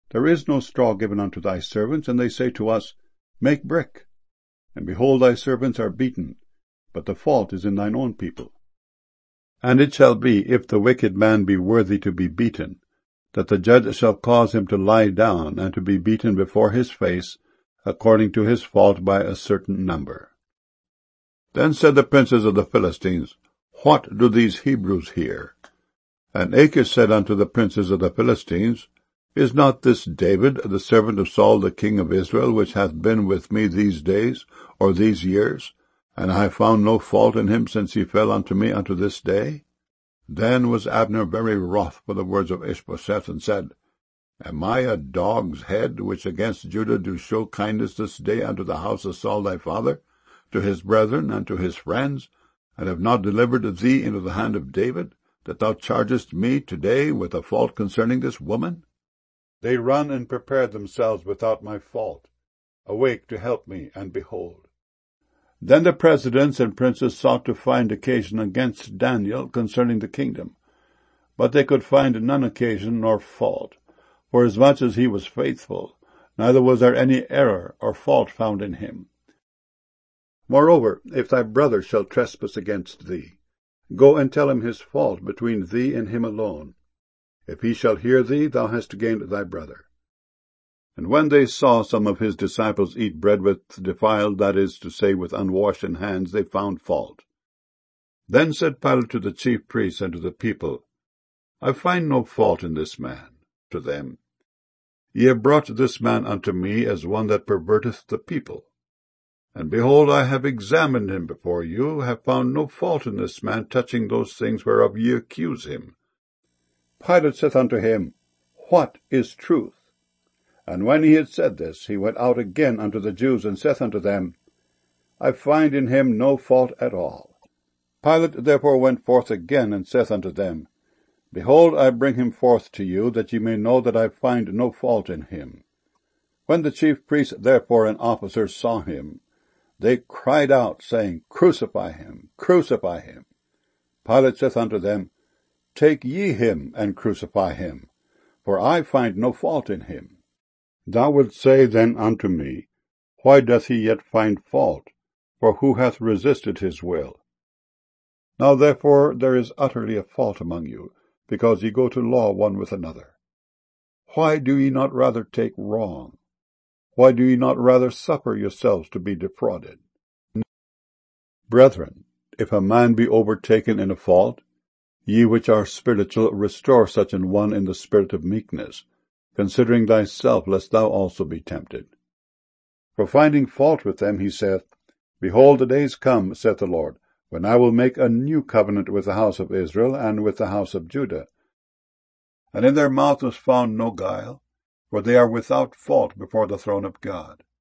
There is no straw given unto thy servants, and they say to us, Make brick. And behold, thy servants are beaten, but the fault is in thine own people. And it shall be, if the wicked man be worthy to be beaten, that the judge shall cause him to lie down, and to be beaten before his face, according to his fault by a certain number. Then said the princes of the Philistines, What do these Hebrews here? And Achish said unto the princes of the Philistines, Is not this David, the servant of Saul the king of Israel, which hath been with me these days, or these years? And I have found no fault in him since he fell unto me unto this day. Then was Abner very wroth for the words of Ishbosheth, and said, Am I a dog's head, which against Judah do show kindness this day unto the house of Saul thy father, to his brethren and to his friends, and have not delivered thee into the hand of David, that thou chargest me today with a fault concerning this woman? They run and prepare themselves without my fault. Awake to help me, and behold. Then the presidents and princes sought to find occasion against Daniel concerning the kingdom, but they could find none occasion nor fault, forasmuch as he was faithful, neither was there any error or fault found in him. Moreover, if thy brother shall trespass against thee, go and tell him his fault between thee and him alone. If he shall hear thee, thou hast gained thy brother. And when they saw some of his disciples eat bread with defiled, that is to say, with unwashed hands, they found fault. Then said Pilate to the chief priests and to the people, I find no fault in this man. To them, Ye have brought this man unto me as one that perverteth the people. And behold, I have examined him before you, have found no fault in this man touching those things whereof ye accuse him. Pilate saith unto him, What is truth? And when he had said this, he went out again unto the Jews, and saith unto them, I find in him no fault at all. Pilate therefore went forth again, and saith unto them, Behold, I bring him forth to you, that ye may know that I find no fault in him. When the chief priests therefore and officers saw him, they cried out, saying, Crucify him, crucify him. Pilate saith unto them, Take ye him, and crucify him, for I find no fault in him. Thou wilt say then unto me, Why doth he yet find fault? For who hath resisted his will? Now therefore there is utterly a fault among you, because ye go to law one with another. Why do ye not rather take wrong? Why do ye not rather suffer yourselves to be defrauded? Brethren, if a man be overtaken in a fault, ye which are spiritual, restore such an one in the spirit of meekness, considering thyself, lest thou also be tempted. For finding fault with them, he saith, Behold, the days come, saith the Lord, when I will make a new covenant with the house of Israel and with the house of Judah. And in their mouth was found no guile, for they are without fault before the throne of God.